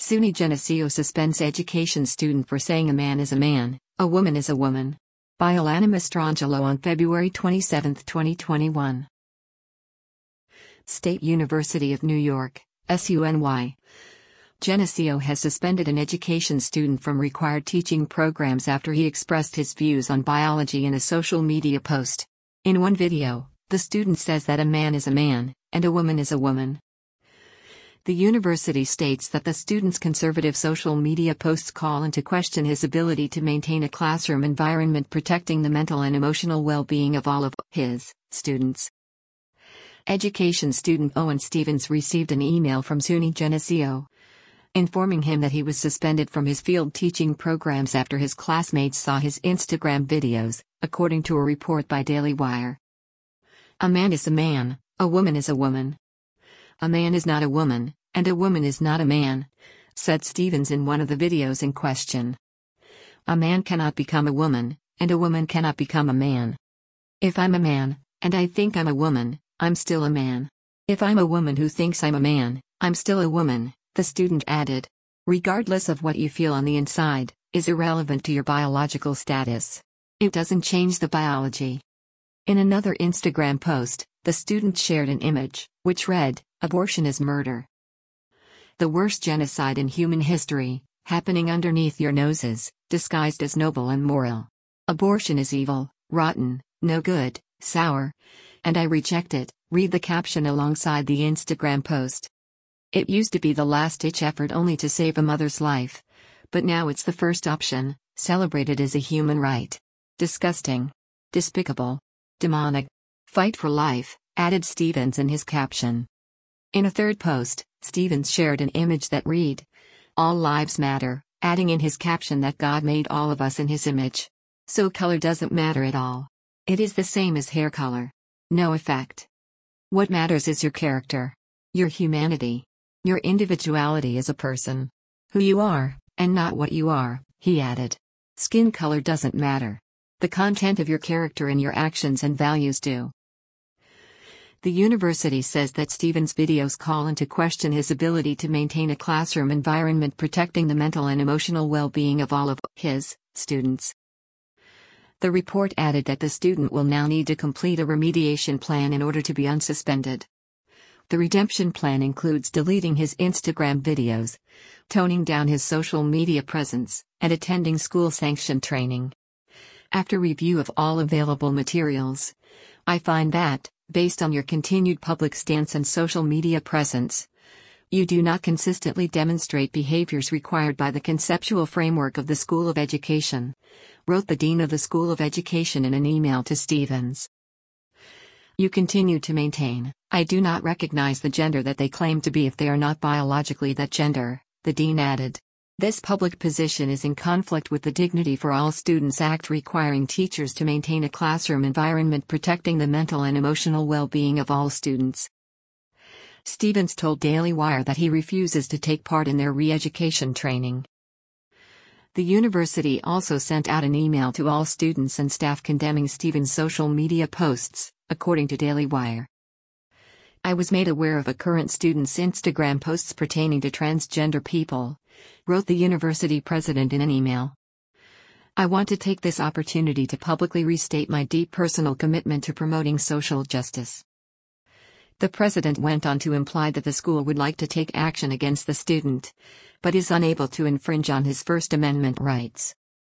SUNY Geneseo suspends education student for saying a man is a man, a woman is a woman. By Alana Mastrangelo on February 27, 2021. State University of New York, SUNY. Geneseo has suspended an education student from required teaching programs after he expressed his views on biology in a social media post. In one video, the student says that a man is a man, and a woman is a woman. The university states that the student's conservative social media posts call into question his ability to maintain a classroom environment protecting the mental and emotional well-being of all of his students. Education student Owen Stevens received an email from SUNY Geneseo, informing him that he was suspended from his field teaching programs after his classmates saw his Instagram videos, according to a report by Daily Wire. A man is a man, a woman is a woman. A man is not a woman, and a woman is not a man, said Stevens in one of the videos in question. A man cannot become a woman, and a woman cannot become a man. If I'm a man, and I think I'm a woman, I'm still a man. If I'm a woman who thinks I'm a man, I'm still a woman, the student added. Regardless of what you feel on the inside, is irrelevant to your biological status. It doesn't change the biology. In another Instagram post, the student shared an image, which read, "Abortion is murder. The worst genocide in human history, happening underneath your noses, disguised as noble and moral. Abortion is evil, rotten, no good, sour. And I reject it," read the caption alongside the Instagram post. It used to be the last-ditch effort only to save a mother's life. But now it's the first option, celebrated as a human right. Disgusting. Despicable. Demonic. Fight for life, added Stevens in his caption. In a third post, Stevens shared an image that read, "All lives matter," adding in his caption that God made all of us in his image. So color doesn't matter at all. It is the same as hair color. No effect. What matters is your character. Your humanity. Your individuality as a person. Who you are, and not what you are, he added. Skin color doesn't matter. The content of your character and your actions and values do. The university says that Stevens' videos call into question his ability to maintain a classroom environment protecting the mental and emotional well-being of all of his students. The report added that the student will now need to complete a remediation plan in order to be unsuspended. The redemption plan includes deleting his Instagram videos, toning down his social media presence, and attending school-sanctioned training. After review of all available materials, I find that, based on your continued public stance and social media presence, you do not consistently demonstrate behaviors required by the conceptual framework of the School of Education, wrote the Dean of the School of Education in an email to Stevens. You continue to maintain, "I do not recognize the gender that they claim to be if they are not biologically that gender," the Dean added. This public position is in conflict with the Dignity for All Students Act requiring teachers to maintain a classroom environment protecting the mental and emotional well-being of all students. Stevens told Daily Wire that he refuses to take part in their re-education training. The university also sent out an email to all students and staff condemning Stevens' social media posts, according to Daily Wire. I was made aware of a current student's Instagram posts pertaining to transgender people, wrote the university president in an email. I want to take this opportunity to publicly restate my deep personal commitment to promoting social justice. The president went on to imply that the school would like to take action against the student, but is unable to infringe on his First Amendment rights.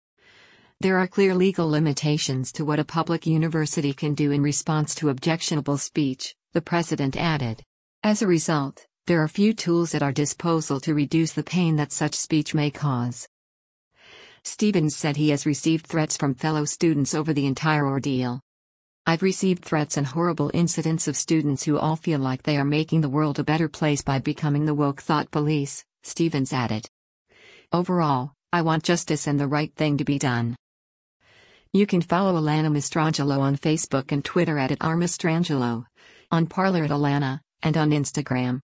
There are clear legal limitations to what a public university can do in response to objectionable speech, the president added. As a result, there are few tools at our disposal to reduce the pain that such speech may cause. Stevens said he has received threats from fellow students over the entire ordeal. I've received threats and horrible incidents of students who all feel like they are making the world a better place by becoming the woke thought police, Stevens added. Overall, I want justice and the right thing to be done. You can follow Alana Mastrangelo on Facebook and Twitter @Mastrangelo, on Parler @Alana, and on Instagram